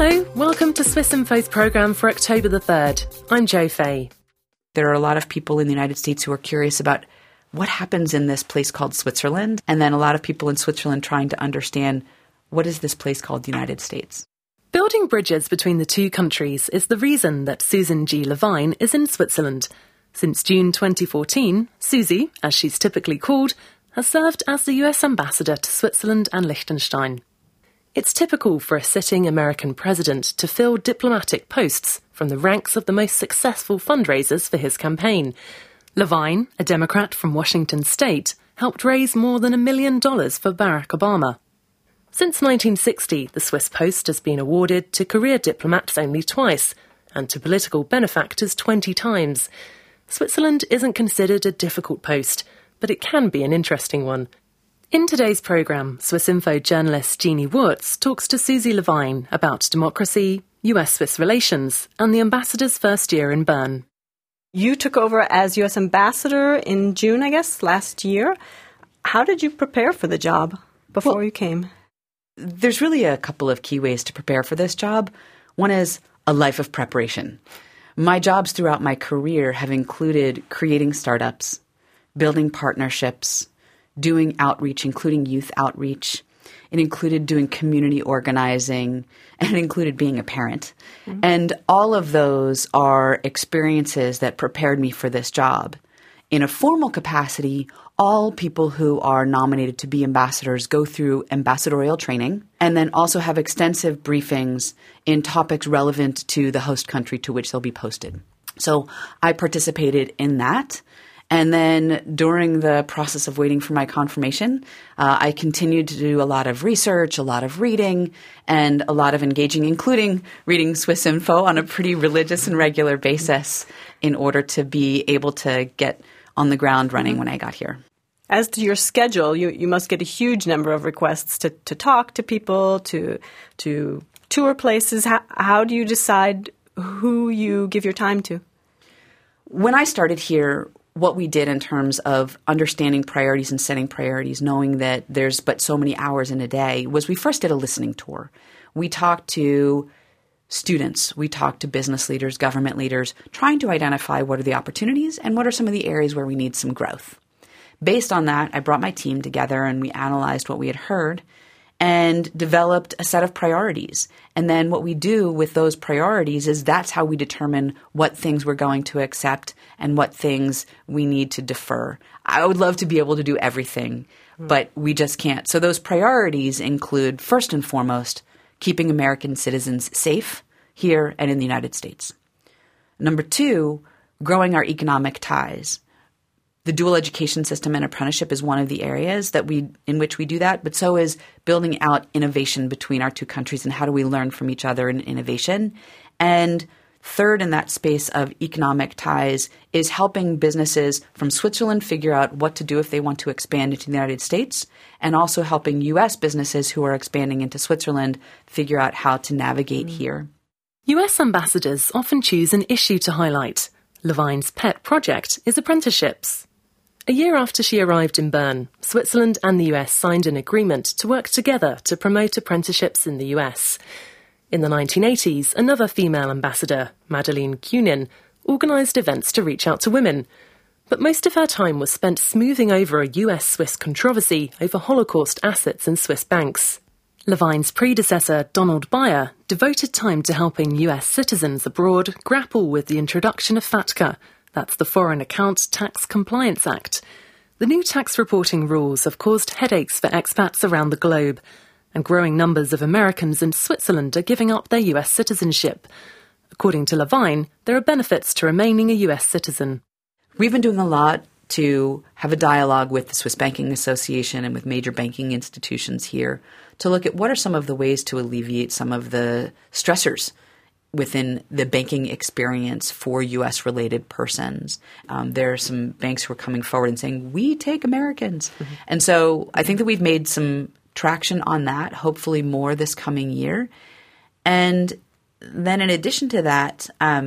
Hello, welcome to Swiss Info's programme for October the 3rd. I'm Jo Fay. There are a lot of people in the United States who are curious about what happens in this place called Switzerland, and then a lot of people in Switzerland trying to understand what is this place called the United States. Building bridges between the two countries is the reason that Susan G. Levine is in Switzerland. Since June 2014, Susie, as she's typically called, has served as the US ambassador to Switzerland and Liechtenstein. It's typical for a sitting American president to fill diplomatic posts from the ranks of the most successful fundraisers for his campaign. Levine, a Democrat from Washington state, helped raise more than $1 million for Barack Obama. Since 1960, the Swiss post has been awarded to career diplomats only twice, and to political benefactors 20 times. Switzerland isn't considered a difficult post, but it can be an interesting one. In today's programme, Swiss Info journalist Jeannie Wurtz talks to Susie Levine about democracy, US-Swiss relations, and the ambassador's first year in Bern. You took over as U.S. ambassador in June, I guess, last year. How did you prepare for the job before you came? There's really a couple of key ways to prepare for this job. One is a life of preparation. My jobs throughout my career have included creating startups, building partnerships, doing outreach, including youth outreach. It included doing community organizing, and it included being a parent. Mm-hmm. And all of those are experiences that prepared me for this job. In a formal capacity, all people who are nominated to be ambassadors go through ambassadorial training and then also have extensive briefings in topics relevant to the host country to which they'll be posted. So I participated in that. And then during the process of waiting for my confirmation, I continued to do a lot of research, a lot of reading, and a lot of engaging, including reading Swiss Info on a pretty religious and regular basis in order to be able to get on the ground running when I got here. As to your schedule, you must get a huge number of requests to talk to people, to tour places. How do you decide who you give your time to? When I started here, what we did in terms of understanding priorities and setting priorities, knowing that there's but so many hours in a day, was we first did a listening tour. We talked to students, we talked to business leaders, government leaders, trying to identify what are the opportunities and what are some of the areas where we need some growth. Based on that, I brought my team together and we analyzed what we had heard and developed a set of priorities. And then what we do with those priorities is that's how we determine what things we're going to accept and what things we need to defer. I would love to be able to do everything, but we just can't. So those priorities include, first and foremost, keeping American citizens safe here and in the United States. Number two, growing our economic ties. The dual education system and apprenticeship is one of the areas in which we do that, but so is building out innovation between our two countries and how do we learn from each other in innovation. And third in that space of economic ties is helping businesses from Switzerland figure out what to do if they want to expand into the United States, and also helping U.S. businesses who are expanding into Switzerland figure out how to navigate here. US ambassadors often choose an issue to highlight. Levine's pet project is apprenticeships. A year after she arrived in Bern, Switzerland and the US signed an agreement to work together to promote apprenticeships in the US. In the 1980s, another female ambassador, Madeleine Kunin, organised events to reach out to women. But most of her time was spent smoothing over a US-Swiss controversy over Holocaust assets in Swiss banks. Levine's predecessor, Donald Bayer, devoted time to helping US citizens abroad grapple with the introduction of FATCA. That's the Foreign Account Tax Compliance Act. The new tax reporting rules have caused headaches for expats around the globe, and growing numbers of Americans in Switzerland are giving up their US citizenship. According to Levine, there are benefits to remaining a US citizen. We've been doing a lot to have a dialogue with the Swiss Banking Association and with major banking institutions here to look at what are some of the ways to alleviate some of the stressors within the banking experience for U.S.-related persons. There are some banks who are coming forward and saying, we take Americans. Mm-hmm. And so I think that we've made some traction on that, hopefully more this coming year. And then in addition to that,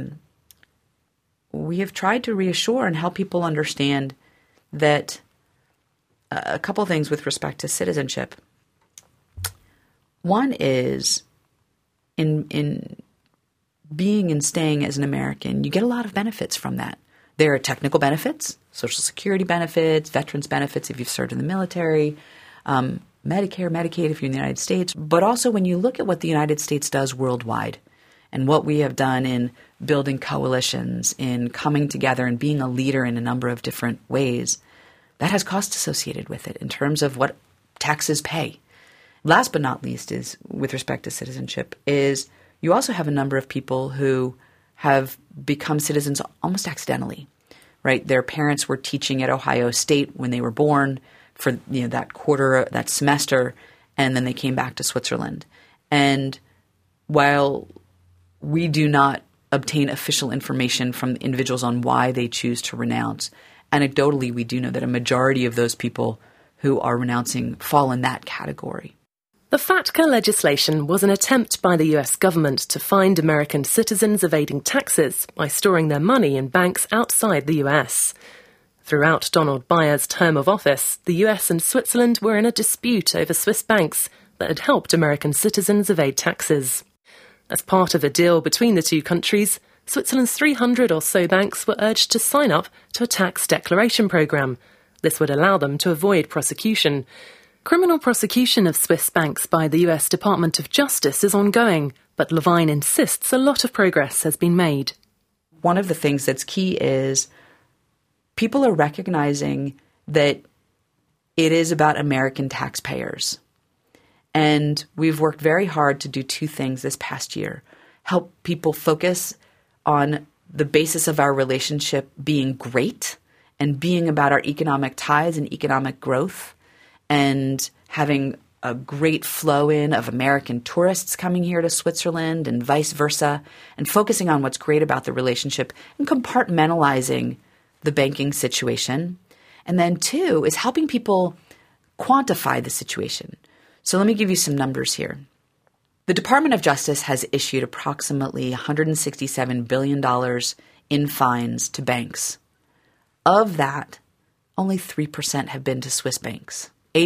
we have tried to reassure and help people understand that a couple things with respect to citizenship. One is in being and staying as an American, you get a lot of benefits from that. There are technical benefits, Social Security benefits, veterans benefits if you've served in the military, Medicare, Medicaid if you're in the United States. But also when you look at what the United States does worldwide and what we have done in building coalitions, in coming together and being a leader in a number of different ways, that has costs associated with it in terms of what taxes pay. Last but not least is, with respect to citizenship, is you also have a number of people who have become citizens almost accidentally, right? Their parents were teaching at Ohio State when they were born for that semester, and then they came back to Switzerland. And while we do not obtain official information from individuals on why they choose to renounce, anecdotally we do know that a majority of those people who are renouncing fall in that category. The FATCA legislation was an attempt by the US government to find American citizens evading taxes by storing their money in banks outside the US. Throughout Donald Bayer's term of office, the US and Switzerland were in a dispute over Swiss banks that had helped American citizens evade taxes. As part of a deal between the two countries, Switzerland's 300 or so banks were urged to sign up to a tax declaration programme. This would allow them to avoid prosecution. Criminal prosecution of Swiss banks by the US Department of Justice is ongoing, but Levine insists a lot of progress has been made. One of the things that's key is people are recognizing that it is about American taxpayers. And we've worked very hard to do two things this past year. Help people focus on the basis of our relationship being great and being about our economic ties and economic growth, and having a great flow in of American tourists coming here to Switzerland and vice versa, and focusing on what's great about the relationship and compartmentalizing the banking situation. And then two is helping people quantify the situation. So let me give you some numbers here. The Department of Justice has issued approximately $167 billion in fines to banks. Of that, only 3% have been to Swiss banks.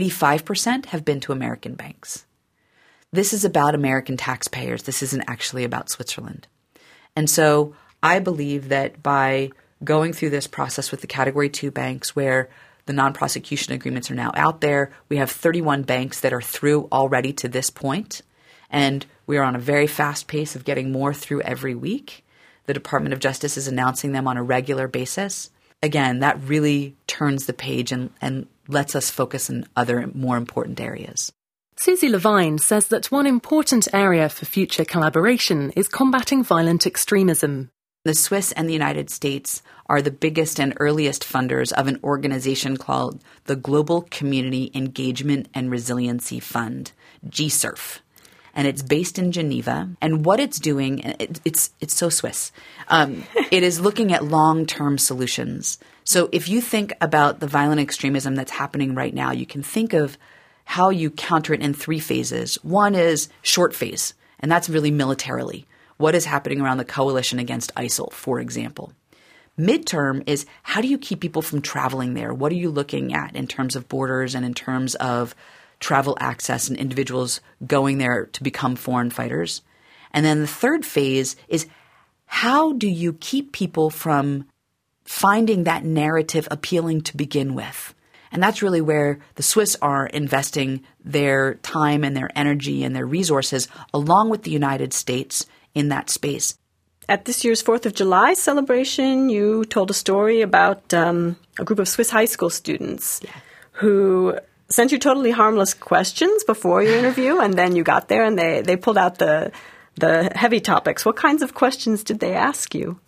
85% have been to American banks. This is about American taxpayers. This isn't actually about Switzerland. And so I believe that by going through this process with the Category 2 banks where the non-prosecution agreements are now out there, we have 31 banks that are through already to this point, and we are on a very fast pace of getting more through every week. The Department of Justice is announcing them on a regular basis. Again, that really turns the page and lets us focus in other more important areas. Susie Levine says that one important area for future collaboration is combating violent extremism. The Swiss and the United States are the biggest and earliest funders of an organization called the Global Community Engagement and Resiliency Fund, GSERF. And it's based in Geneva. And what it's doing, it's so Swiss. It is looking at long-term solutions. So if you think about the violent extremism that's happening right now, you can think of how you counter it in three phases. One is short phase, and that's really militarily. What is happening around the coalition against ISIL, for example? Midterm is how do you keep people from traveling there? What are you looking at in terms of borders and in terms of travel access and individuals going there to become foreign fighters? And then the third phase is how do you keep people from finding that narrative appealing to begin with? And that's really where the Swiss are investing their time and their energy and their resources, along with the United States, in that space. At this year's 4th of July celebration, you told a story about a group of Swiss high school students who sent you totally harmless questions before your interview, and then you got there and they pulled out the heavy topics. What kinds of questions did they ask you?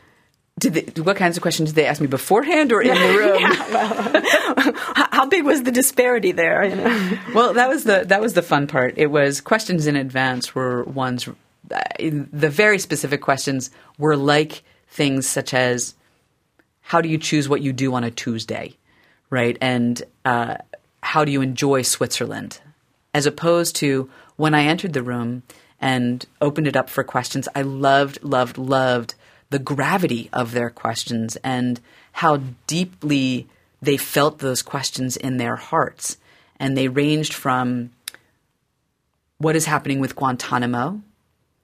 What kinds of questions did they ask me beforehand or in the room? How big was the disparity there? You know? Well, that was the fun part. It was questions in advance were ones. The very specific questions were like things such as, how do you choose what you do on a Tuesday, right? And how do you enjoy Switzerland? As opposed to when I entered the room and opened it up for questions, I loved the gravity of their questions and how deeply they felt those questions in their hearts. And they ranged from what is happening with Guantanamo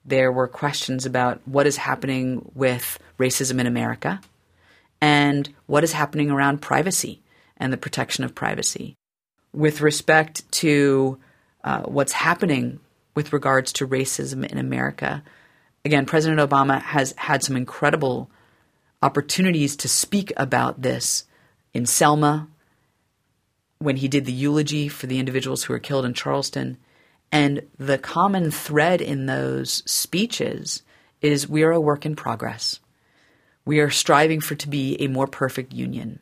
there were questions about what is happening with racism in America and what is happening around privacy and the protection of privacy. With respect to what's happening with regards to racism in America, again, President Obama has had some incredible opportunities to speak about this in Selma, when he did the eulogy for the individuals who were killed in Charleston. And the common thread in those speeches is we are a work in progress. We are striving to be a more perfect union.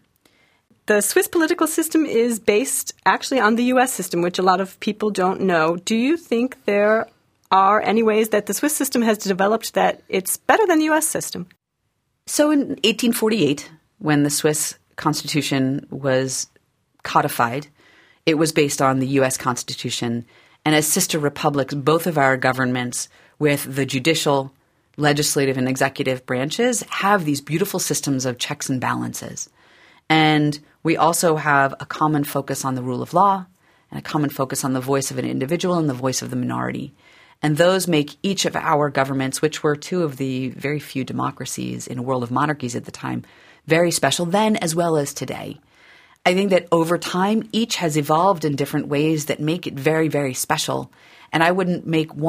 The Swiss political system is based actually on the U.S. system, which a lot of people don't know. Do you think there are any ways that the Swiss system has developed that it's better than the U.S. system? So in 1848, when the Swiss Constitution was codified, it was based on the U.S. Constitution. And as sister republics, both of our governments, with the judicial, legislative, and executive branches, have these beautiful systems of checks and balances. And we also have a common focus on the rule of law and a common focus on the voice of an individual and the voice of the minority. And those make each of our governments, which were two of the very few democracies in a world of monarchies at the time, very special then as well as today. I think that over time, each has evolved in different ways that make it very, very special. And I wouldn't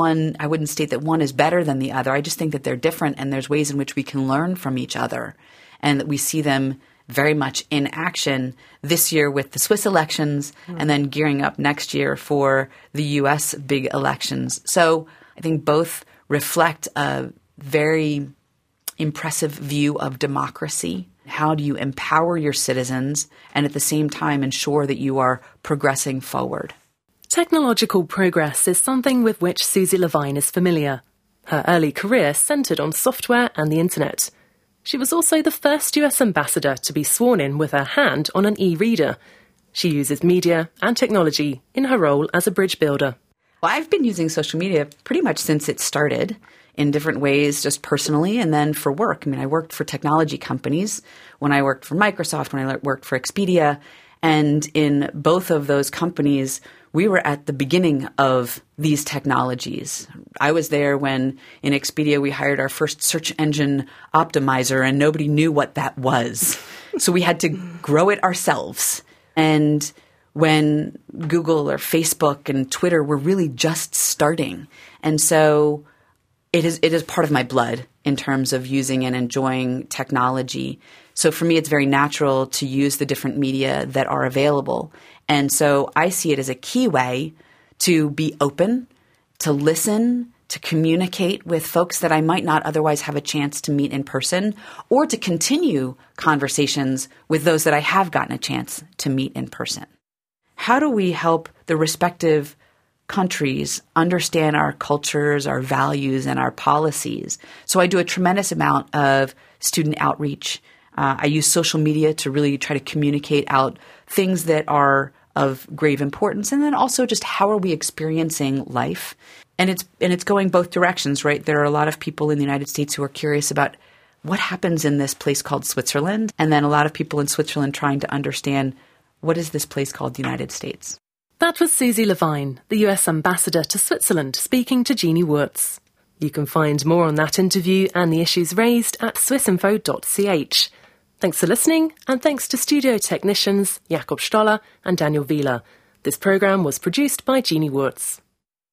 state that one is better than the other. I just think that they're different and there's ways in which we can learn from each other and that we see them very much in action this year with the Swiss elections and then gearing up next year for the U.S. big elections. So I think both reflect a very impressive view of democracy. How do you empower your citizens and at the same time ensure that you are progressing forward? Technological progress is something with which Susie Levine is familiar. Her early career centred on software and the internet. She was also the first US ambassador to be sworn in with her hand on an e-reader. She uses media and technology in her role as a bridge builder. Well, I've been using social media pretty much since it started in different ways, just personally and then for work. I mean, I worked for technology companies when I worked for Microsoft, when I worked for Expedia. And in both of those companies, we were at the beginning of these technologies. I was there when in Expedia we hired our first search engine optimizer and nobody knew what that was. So we had to grow it ourselves. And when Google or Facebook and Twitter were really just starting. And so it is part of my blood in terms of using and enjoying technology. So for me, it's very natural to use the different media that are available. And so I see it as a key way to be open, to listen, to communicate with folks that I might not otherwise have a chance to meet in person, or to continue conversations with those that I have gotten a chance to meet in person. How do we help the respective countries understand our cultures, our values, and our policies? So I do a tremendous amount of student outreach. I use social media to really try to communicate out things that are of grave importance, and then also just how are we experiencing life. And it's going both directions, right? There are a lot of people in the United States who are curious about what happens in this place called Switzerland, and then a lot of people in Switzerland trying to understand what is this place called the United States. That was Susie Levine, the US ambassador to Switzerland, speaking to Jeannie Wurtz. You can find more on that interview and the issues raised at swissinfo.ch. Thanks for listening, and thanks to studio technicians Jakob Stoller and Daniel Wieler. This programme was produced by Jeannie Wurtz.